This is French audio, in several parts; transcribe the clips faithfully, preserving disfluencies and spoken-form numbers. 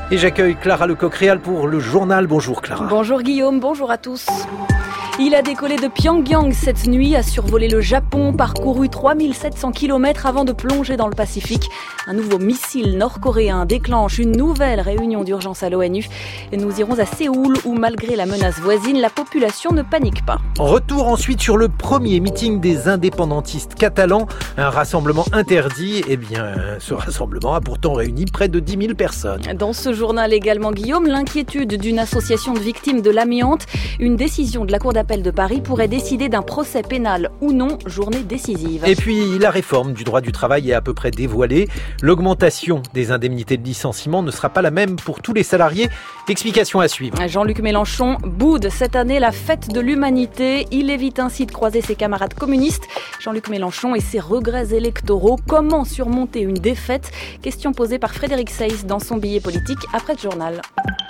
Et j'accueille Clara Lecoq-Réal pour le journal. Bonjour Clara. Bonjour Guillaume, bonjour à tous. Il a décollé de Pyongyang cette nuit, a survolé le Japon, parcouru trois mille sept cents kilomètres avant de plonger dans le Pacifique. Un nouveau missile nord-coréen déclenche une nouvelle réunion d'urgence à l'ONU. Et nous irons à Séoul où, malgré la menace voisine, la population ne panique pas. Retour ensuite sur le premier meeting des indépendantistes catalans. Un rassemblement interdit. Eh bien, ce rassemblement a pourtant réuni près de dix mille personnes. Dans ce journal également, Guillaume, l'inquiétude d'une association de victimes de l'amiante. Une décision de la Cour d'appel de Paris pourrait décider d'un procès pénal ou non, journée décisive. Et puis, la réforme du droit du travail est à peu près dévoilée. L'augmentation des indemnités de licenciement ne sera pas la même pour tous les salariés. Explication à suivre. Jean-Luc Mélenchon boude cette année la fête de l'humanité. Il évite ainsi de croiser ses camarades communistes. Jean-Luc Mélenchon et ses regrets électoraux. Comment surmonter une défaite ? Question posée par Frédéric Seyss dans son billet politique après le journal.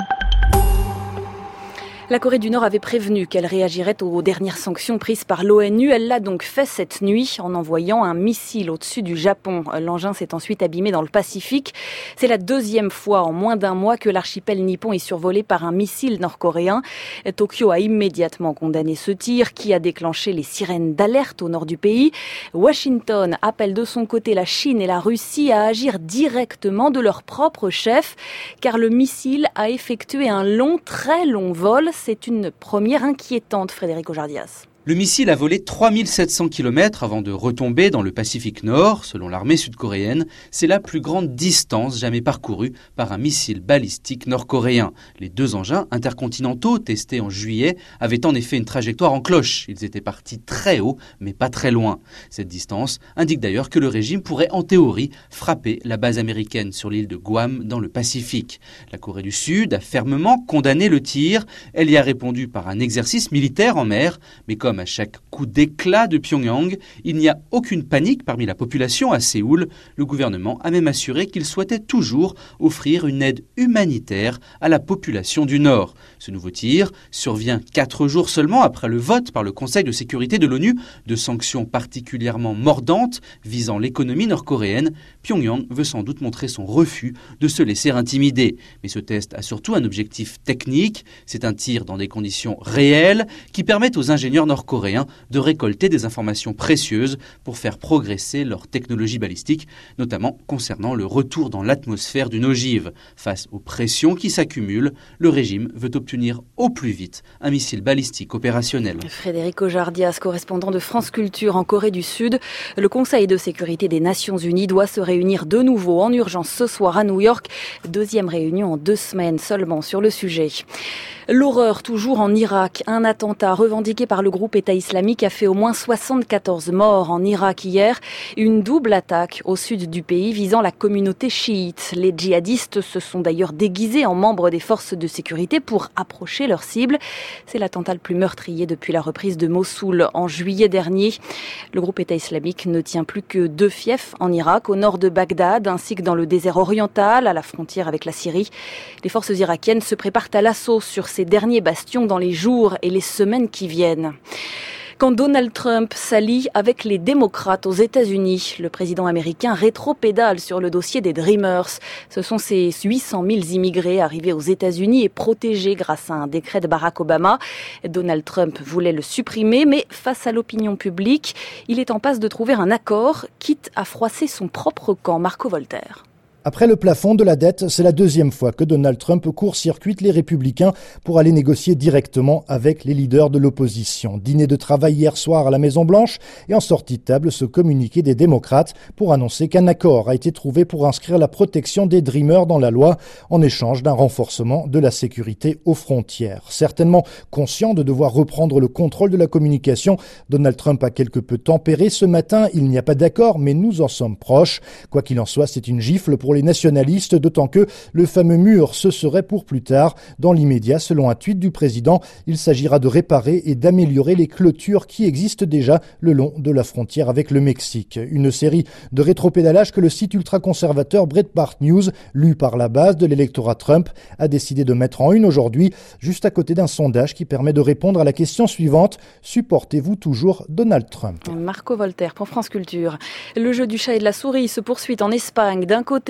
La Corée du Nord avait prévenu qu'elle réagirait aux dernières sanctions prises par l'ONU. Elle l'a donc fait cette nuit en envoyant un missile au-dessus du Japon. L'engin s'est ensuite abîmé dans le Pacifique. C'est la deuxième fois en moins d'un mois que l'archipel nippon est survolé par un missile nord-coréen. Tokyo a immédiatement condamné ce tir qui a déclenché les sirènes d'alerte au nord du pays. Washington appelle de son côté la Chine et la Russie à agir directement de leur propre chef car le missile a effectué un long, très long vol. C'est une première inquiétante, Frédéric Ojardias. Le missile a volé trois mille sept cents kilomètres avant de retomber dans le Pacifique Nord. Selon l'armée sud-coréenne, c'est la plus grande distance jamais parcourue par un missile balistique nord-coréen. Les deux engins intercontinentaux testés en juillet avaient en effet une trajectoire en cloche. Ils étaient partis très haut, mais pas très loin. Cette distance indique d'ailleurs que le régime pourrait en théorie frapper la base américaine sur l'île de Guam dans le Pacifique. La Corée du Sud a fermement condamné le tir. Elle y a répondu par un exercice militaire en mer, mais comme à chaque coup d'éclat de Pyongyang, il n'y a aucune panique parmi la population à Séoul. Le gouvernement a même assuré qu'il souhaitait toujours offrir une aide humanitaire à la population du Nord. Ce nouveau tir survient quatre jours seulement après le vote par le Conseil de sécurité de l'ONU de sanctions particulièrement mordantes visant l'économie nord-coréenne. Pyongyang veut sans doute montrer son refus de se laisser intimider. Mais ce test a surtout un objectif technique. C'est un tir dans des conditions réelles qui permettent aux ingénieurs nord-coréens de récolter des informations précieuses pour faire progresser leur technologie balistique, notamment concernant le retour dans l'atmosphère d'une ogive. Face aux pressions qui s'accumulent, le régime veut obtenir au plus vite un missile balistique opérationnel. Frédéric Ojardias, correspondant de France Culture en Corée du Sud. Le Conseil de sécurité des Nations Unies doit se réunir de nouveau en urgence ce soir à New York. Deuxième réunion en deux semaines seulement sur le sujet. L'horreur toujours en Irak. Un attentat revendiqué par le groupe État islamique a fait au moins soixante-quatorze morts en Irak hier. Une double attaque au sud du pays visant la communauté chiite. Les djihadistes se sont d'ailleurs déguisés en membres des forces de sécurité pour approcher leur cible. C'est l'attentat le plus meurtrier depuis la reprise de Mossoul en juillet dernier. Le groupe État islamique ne tient plus que deux fiefs en Irak, au nord de Bagdad ainsi que dans le désert oriental, à la frontière avec la Syrie. Les forces irakiennes se préparent à l'assaut sur ces derniers bastions dans les jours et les semaines qui viennent. Quand Donald Trump s'allie avec les démocrates aux États-Unis, le président américain rétropédale sur le dossier des Dreamers. Ce sont ces huit cent mille immigrés arrivés aux États-Unis et protégés grâce à un décret de Barack Obama. Donald Trump voulait le supprimer, mais face à l'opinion publique, il est en passe de trouver un accord, quitte à froisser son propre camp. Marco Voltaire. Après le plafond de la dette, c'est la deuxième fois que Donald Trump court-circuite les républicains pour aller négocier directement avec les leaders de l'opposition. Dîner de travail hier soir à la Maison-Blanche et en sortie de table, ce communiqué des démocrates pour annoncer qu'un accord a été trouvé pour inscrire la protection des Dreamers dans la loi en échange d'un renforcement de la sécurité aux frontières. Certainement conscient de devoir reprendre le contrôle de la communication, Donald Trump a quelque peu tempéré ce matin. Il n'y a pas d'accord, mais nous en sommes proches. Quoi qu'il en soit, c'est une gifle pour les nationalistes, d'autant que le fameux mur, ce serait pour plus tard. Dans l'immédiat, selon un tweet du président, il s'agira de réparer et d'améliorer les clôtures qui existent déjà le long de la frontière avec le Mexique. Une série de rétropédalages que le site ultra-conservateur Breitbart News, lu par la base de l'électorat Trump, a décidé de mettre en une aujourd'hui, juste à côté d'un sondage qui permet de répondre à la question suivante: supportez-vous toujours Donald Trump? Marco Voltaire pour France Culture. Le jeu du chat et de la souris se poursuit en Espagne. D'un côté,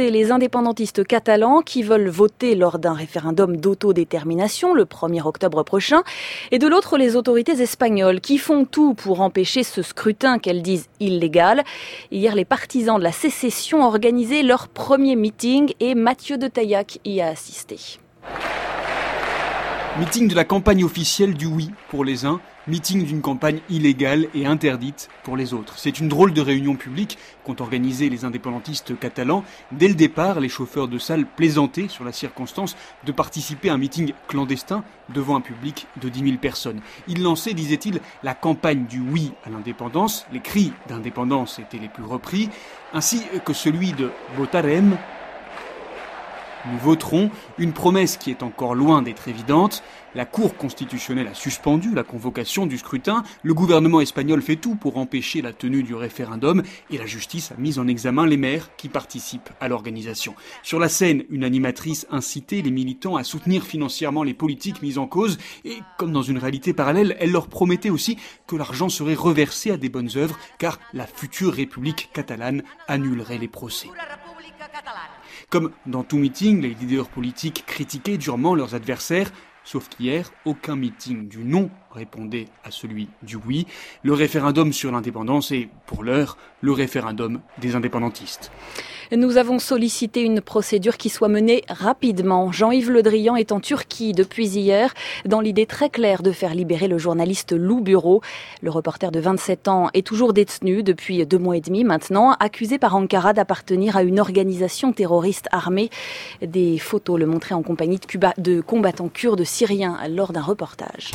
côté, les indépendantistes catalans qui veulent voter lors d'un référendum d'autodétermination le premier octobre prochain. Et de l'autre, les autorités espagnoles qui font tout pour empêcher ce scrutin qu'elles disent illégal. Hier, les partisans de la sécession ont organisé leur premier meeting et Mathieu de Taillac y a assisté. Meeting de la campagne officielle du oui pour les uns, meeting d'une campagne illégale et interdite pour les autres. C'est une drôle de réunion publique qu'ont organisé les indépendantistes catalans. Dès le départ, les chauffeurs de salle plaisantaient sur la circonstance de participer à un meeting clandestin devant un public de dix mille personnes. Ils lançaient, disait-il, la campagne du oui à l'indépendance. Les cris d'indépendance étaient les plus repris, ainsi que celui de « votarem ». Nous voterons, une promesse qui est encore loin d'être évidente. La Cour constitutionnelle a suspendu la convocation du scrutin. Le gouvernement espagnol fait tout pour empêcher la tenue du référendum et la justice a mis en examen les maires qui participent à l'organisation. Sur la scène, une animatrice incitait les militants à soutenir financièrement les politiques mises en cause et, comme dans une réalité parallèle, elle leur promettait aussi que l'argent serait reversé à des bonnes œuvres car la future République catalane annulerait les procès. Comme dans tout meeting, les leaders politiques critiquaient durement leurs adversaires, sauf qu'hier, aucun meeting du non répondait à celui du oui. Le référendum sur l'indépendance est, pour l'heure, le référendum des indépendantistes. Nous avons sollicité une procédure qui soit menée rapidement. Jean-Yves Le Drian est en Turquie depuis hier, dans l'idée très claire de faire libérer le journaliste Lou Bureau. Le reporter de vingt-sept ans est toujours détenu depuis deux mois et demi maintenant, accusé par Ankara d'appartenir à une organisation terroriste armée. Des photos le montraient en compagnie de, Cuba, de combattants kurdes syriens lors d'un reportage.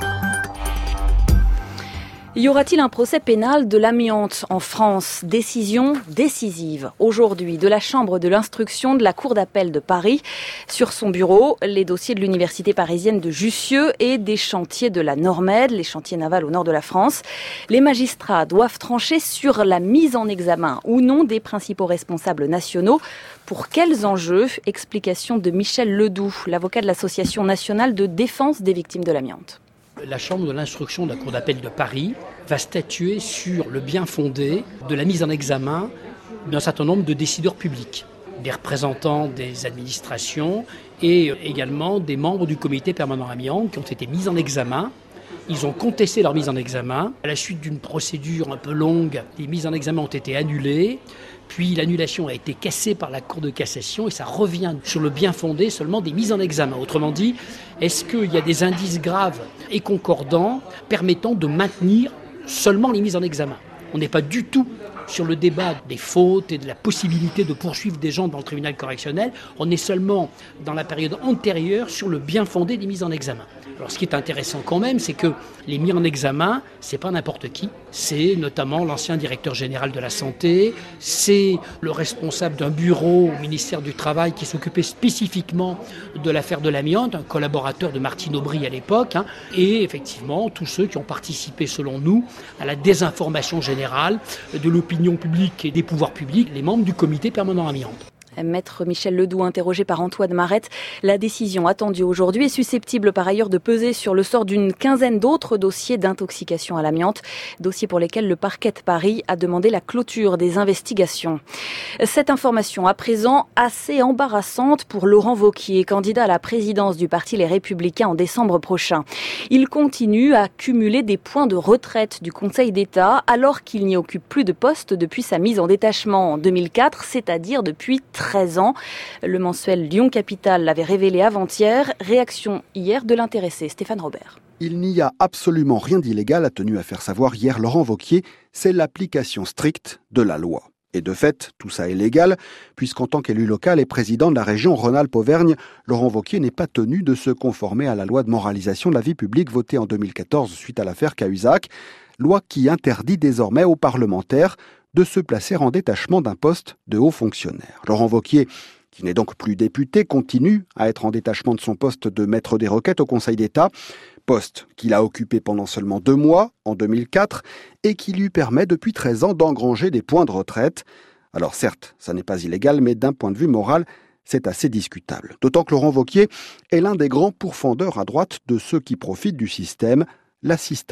Y aura-t-il un procès pénal de l'amiante en France? Décision décisive aujourd'hui de la Chambre de l'instruction de la Cour d'appel de Paris. Sur son bureau, les dossiers de l'université parisienne de Jussieu et des chantiers de la Normed, les chantiers navals au nord de la France. Les magistrats doivent trancher sur la mise en examen ou non des principaux responsables nationaux. Pour quels enjeux? Explication de Michel Ledoux, l'avocat de l'Association nationale de défense des victimes de l'amiante. La Chambre de l'instruction de la Cour d'appel de Paris va statuer sur le bien fondé de la mise en examen d'un certain nombre de décideurs publics, des représentants des administrations et également des membres du comité permanent amiante qui ont été mis en examen. Ils ont contesté leur mise en examen. À la suite d'une procédure un peu longue, les mises en examen ont été annulées. Puis l'annulation a été cassée par la Cour de cassation et ça revient sur le bien fondé seulement des mises en examen. Autrement dit, est-ce qu'il y a des indices graves et concordants permettant de maintenir seulement les mises en examen? On n'est pas du tout sur le débat des fautes et de la possibilité de poursuivre des gens dans le tribunal correctionnel. On est seulement dans la période antérieure sur le bien fondé des mises en examen. Alors ce qui est intéressant quand même, c'est que les mis en examen, c'est pas n'importe qui. C'est notamment l'ancien directeur général de la santé, c'est le responsable d'un bureau au ministère du Travail qui s'occupait spécifiquement de l'affaire de l'amiante, un collaborateur de Martine Aubry à l'époque, hein, et effectivement tous ceux qui ont participé selon nous à la désinformation générale de l'opinion publique et des pouvoirs publics, les membres du comité permanent amiante. Maître Michel Ledoux, interrogé par Antoine Marette, la décision attendue aujourd'hui est susceptible par ailleurs de peser sur le sort d'une quinzaine d'autres dossiers d'intoxication à l'amiante, dossiers pour lesquels le parquet de Paris a demandé la clôture des investigations. Cette information à présent assez embarrassante pour Laurent Wauquiez, candidat à la présidence du parti Les Républicains en décembre prochain. Il continue à cumuler des points de retraite du Conseil d'État alors qu'il n'y occupe plus de poste depuis sa mise en détachement en deux mille quatre, c'est-à-dire depuis treize ans. Le mensuel Lyon Capital l'avait révélé avant-hier. Réaction hier de l'intéressé Stéphane Robert. Il n'y a absolument rien d'illégal, a tenu à faire savoir hier Laurent Wauquiez. C'est l'application stricte de la loi. Et de fait, tout ça est légal, puisqu'en tant qu'élu local et président de la région Rhône-Alpes-Auvergne, Laurent Wauquiez n'est pas tenu de se conformer à la loi de moralisation de la vie publique votée en deux mille quatorze suite à l'affaire Cahuzac, loi qui interdit désormais aux parlementaires de se placer en détachement d'un poste de haut fonctionnaire. Laurent Wauquiez, qui n'est donc plus député, continue à être en détachement de son poste de maître des requêtes au Conseil d'État, poste qu'il a occupé pendant seulement deux mois, en deux mille quatre, et qui lui permet depuis treize ans d'engranger des points de retraite. Alors certes, ça n'est pas illégal, mais d'un point de vue moral, c'est assez discutable. D'autant que Laurent Wauquiez est l'un des grands pourfendeurs à droite de ceux qui profitent du système, l'assistanat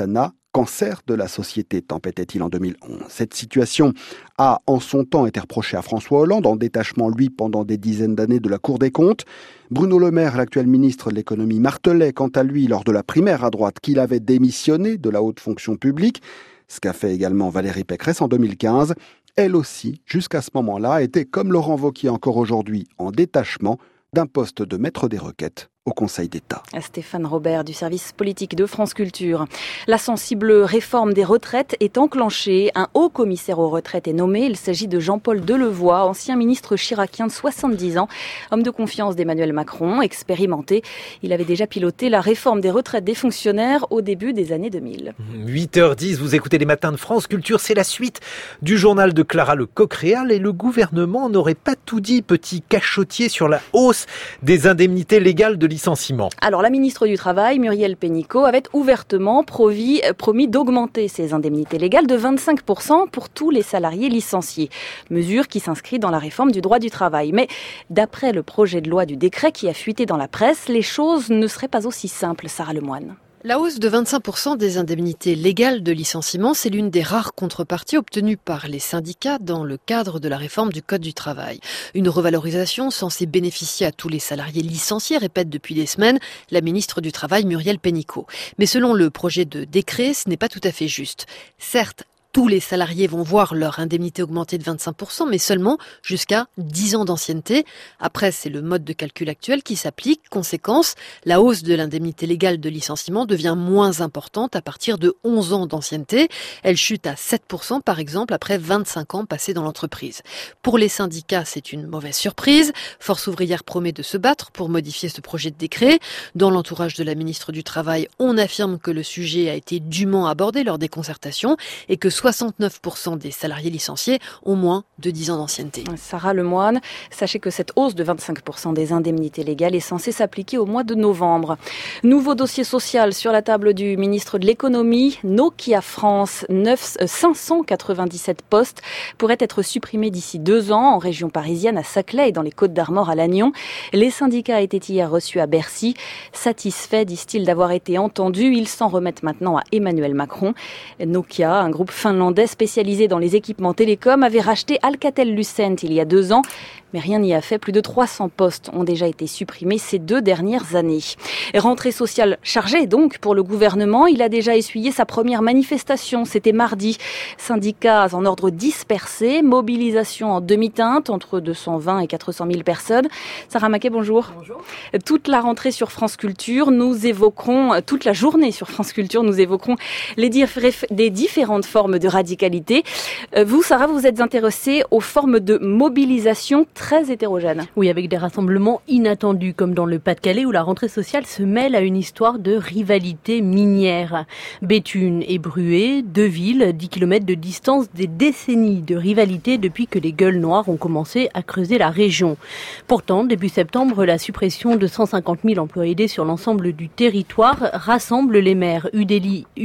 cancer de la société, tempêtait-il en deux mille onze. Cette situation a, en son temps, été reprochée à François Hollande, en détachement, lui, pendant des dizaines d'années de la Cour des comptes. Bruno Le Maire, l'actuel ministre de l'économie, martelait, quant à lui, lors de la primaire à droite, qu'il avait démissionné de la haute fonction publique. Ce qu'a fait également Valérie Pécresse en deux mille quinze. Elle aussi, jusqu'à ce moment-là, était, comme Laurent Wauquiez encore aujourd'hui, en détachement d'un poste de maître des requêtes au Conseil d'État. Stéphane Robert du service politique de France Culture. La sensible réforme des retraites est enclenchée. Un haut commissaire aux retraites est nommé. Il s'agit de Jean-Paul Delevoye, ancien ministre chiracien de soixante-dix ans, homme de confiance d'Emmanuel Macron, expérimenté. Il avait déjà piloté la réforme des retraites des fonctionnaires au début des années deux mille. huit heures dix, vous écoutez les matins de France Culture. C'est la suite du journal de Clara Lecocq-Réal et le gouvernement n'aurait pas tout dit, petit cachotier sur la hausse des indemnités légales de licenciement. Alors, la ministre du Travail, Muriel Pénicaud, avait ouvertement promis, promis d'augmenter ces indemnités légales de vingt-cinq pour cent pour tous les salariés licenciés. Mesure qui s'inscrit dans la réforme du droit du travail. Mais d'après le projet de loi du décret qui a fuité dans la presse, les choses ne seraient pas aussi simples, Sarah Lemoine. La hausse de vingt-cinq pour cent des indemnités légales de licenciement, c'est l'une des rares contreparties obtenues par les syndicats dans le cadre de la réforme du Code du travail. Une revalorisation censée bénéficier à tous les salariés licenciés, répète depuis des semaines la ministre du Travail Muriel Pénicaud. Mais selon le projet de décret, ce n'est pas tout à fait juste. Certes, tous les salariés vont voir leur indemnité augmenter de vingt-cinq pour cent, mais seulement jusqu'à dix ans d'ancienneté. Après, c'est le mode de calcul actuel qui s'applique. Conséquence, la hausse de l'indemnité légale de licenciement devient moins importante à partir de onze ans d'ancienneté. Elle chute à sept pour cent, par exemple, après vingt-cinq ans passés dans l'entreprise. Pour les syndicats, c'est une mauvaise surprise. Force ouvrière promet de se battre pour modifier ce projet de décret. Dans l'entourage de la ministre du Travail, on affirme que le sujet a été dûment abordé lors des concertations et que soixante-neuf pour cent des salariés licenciés ont moins de dix ans d'ancienneté. Sarah Lemoine, sachez que cette hausse de vingt-cinq pour cent des indemnités légales est censée s'appliquer au mois de novembre. Nouveau dossier social sur la table du ministre de l'économie. Nokia France, cinq cent quatre-vingt-dix-sept postes pourraient être supprimés d'ici deux ans en région parisienne, à Saclay et dans les Côtes-d'Armor à Lannion. Les syndicats étaient hier reçus à Bercy. Satisfaits, disent-ils, d'avoir été entendus, ils s'en remettent maintenant à Emmanuel Macron. Nokia, un groupe finlandais spécialisé dans les équipements télécoms, avait racheté Alcatel-Lucent il y a deux ans. Mais rien n'y a fait. Plus de trois cents postes ont déjà été supprimés ces deux dernières années. Rentrée sociale chargée donc pour le gouvernement. Il a déjà essuyé sa première manifestation. C'était mardi. Syndicats en ordre dispersé. Mobilisation en demi-teinte entre deux cent vingt et quatre cent mille personnes. Sarah Maquet, bonjour. Bonjour. Toute la rentrée sur France Culture, nous évoquerons, toute la journée sur France Culture, nous évoquerons les diff- des différentes formes de radicalité. Vous, Sarah, vous êtes intéressée aux formes de mobilisation très hétérogène. Oui, avec des rassemblements inattendus, comme dans le Pas-de-Calais, où la rentrée sociale se mêle à une histoire de rivalité minière. Béthune et Bruay, deux villes, dix kilomètres de distance, des décennies de rivalité depuis que les gueules noires ont commencé à creuser la région. Pourtant, début septembre, la suppression de cent cinquante mille emplois aidés sur l'ensemble du territoire rassemble les maires U D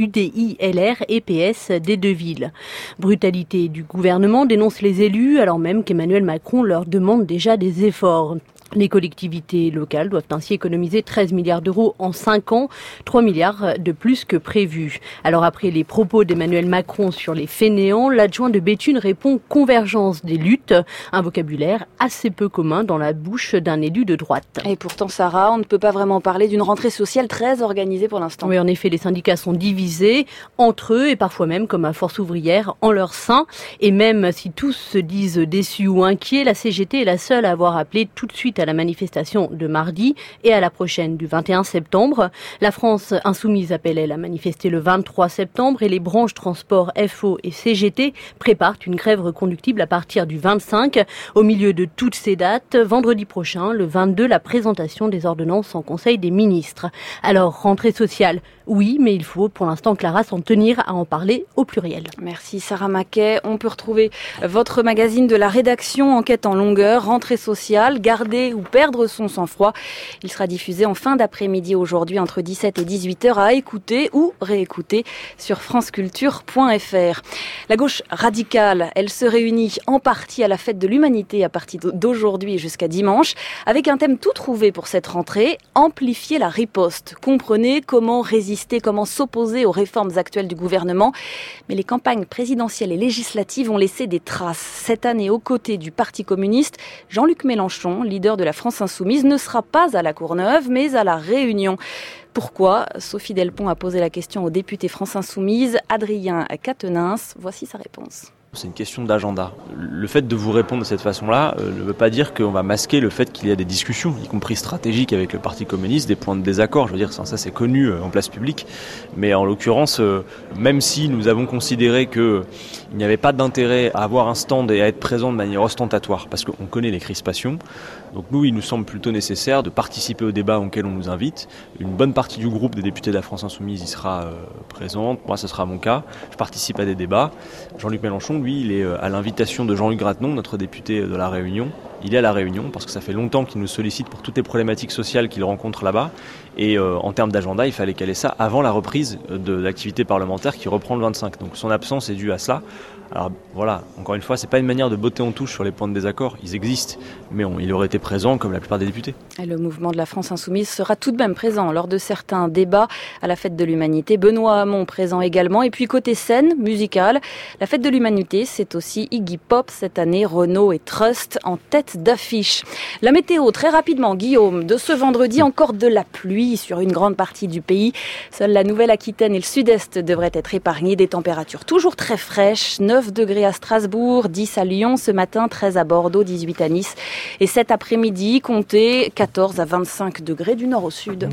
I L R et P S des deux villes. Brutalité du gouvernement, dénonce les élus, alors même qu'Emmanuel Macron leur demande demande déjà des efforts. Les collectivités locales doivent ainsi économiser treize milliards d'euros en cinq ans, trois milliards de plus que prévu. Alors après les propos d'Emmanuel Macron sur les fainéants, l'adjoint de Béthune répond convergence des luttes, un vocabulaire assez peu commun dans la bouche d'un élu de droite. Et pourtant, Sarah, on ne peut pas vraiment parler d'une rentrée sociale très organisée pour l'instant. Oui, en effet, les syndicats sont divisés entre eux et parfois même comme à Force ouvrière en leur sein. Et même si tous se disent déçus ou inquiets, la C G T est la seule à avoir appelé tout de suite à la manifestation de mardi et à la prochaine du vingt et un septembre. La France insoumise appelle elle à manifester le vingt-trois septembre et les branches transport F O et C G T préparent une grève reconductible à partir du vingt-cinq. Au milieu de toutes ces dates, vendredi prochain, le vingt-deux, la présentation des ordonnances en Conseil des ministres. Alors, rentrée sociale, oui, mais il faut pour l'instant, Clara, s'en tenir à en parler au pluriel. Merci Sarah Maquet. On peut retrouver votre magazine de la rédaction, enquête en longueur, rentrée sociale, gardez craquer ou perdre son sang-froid. Il sera diffusé en fin d'après-midi aujourd'hui entre dix-sept et dix-huit heures à écouter ou réécouter sur franceculture point f r. La gauche radicale, elle se réunit en partie à la fête de l'humanité à partir d'aujourd'hui jusqu'à dimanche avec un thème tout trouvé pour cette rentrée, amplifier la riposte. Comprenez comment résister, comment s'opposer aux réformes actuelles du gouvernement. Mais les campagnes présidentielles et législatives ont laissé des traces. Cette année, aux côtés du Parti communiste, Jean-Luc Mélenchon, leader de la France insoumise, ne sera pas à la Courneuve, mais à la Réunion. Pourquoi ? Sophie Delpont a posé la question au député France Insoumise, Adrien Quatennens. Voici sa réponse. C'est une question d'agenda. Le fait de vous répondre de cette façon-là euh, ne veut pas dire qu'on va masquer le fait qu'il y a des discussions, y compris stratégiques avec le Parti communiste, des points de désaccord. Je veux dire, ça, ça c'est connu euh, en place publique. Mais en l'occurrence, euh, même si nous avons considéré qu'il n'y avait pas d'intérêt à avoir un stand et à être présent de manière ostentatoire, parce qu'on connaît les crispations, donc nous, il nous semble plutôt nécessaire de participer au débat auquel on nous invite. Une bonne partie du groupe des députés de la France Insoumise y sera euh, présente. Moi, ce sera mon cas. Je participe à des débats. Jean-Luc Mélenchon, lui, il est à l'invitation de Jean-Luc Gratenon, notre député de la Réunion. Il est à la Réunion parce que ça fait longtemps qu'il nous sollicite pour toutes les problématiques sociales qu'il rencontre là-bas. Et euh, en termes d'agenda, il fallait caler ça avant la reprise de l'activité parlementaire qui reprend le vingt-cinq. Donc son absence est due à cela. Alors voilà, encore une fois, c'est pas une manière de botter en touche sur les points de désaccord, ils existent, mais on, il aurait été présent comme la plupart des députés. Et le mouvement de la France Insoumise sera tout de même présent lors de certains débats à la Fête de l'Humanité. Benoît Hamon présent également. Et puis côté scène musicale, la Fête de l'Humanité, c'est aussi Iggy Pop cette année, Renaud et Trust en tête d'affiche. La météo, très rapidement, Guillaume, de ce vendredi, encore de la pluie sur une grande partie du pays. Seule la Nouvelle-Aquitaine et le Sud-Est devraient être épargnés, des températures toujours très fraîches, neuf degrés à Strasbourg, dix à Lyon ce matin, treize à Bordeaux, dix-huit à Nice. Et cet après-midi, comptez quatorze à vingt-cinq degrés du nord au sud.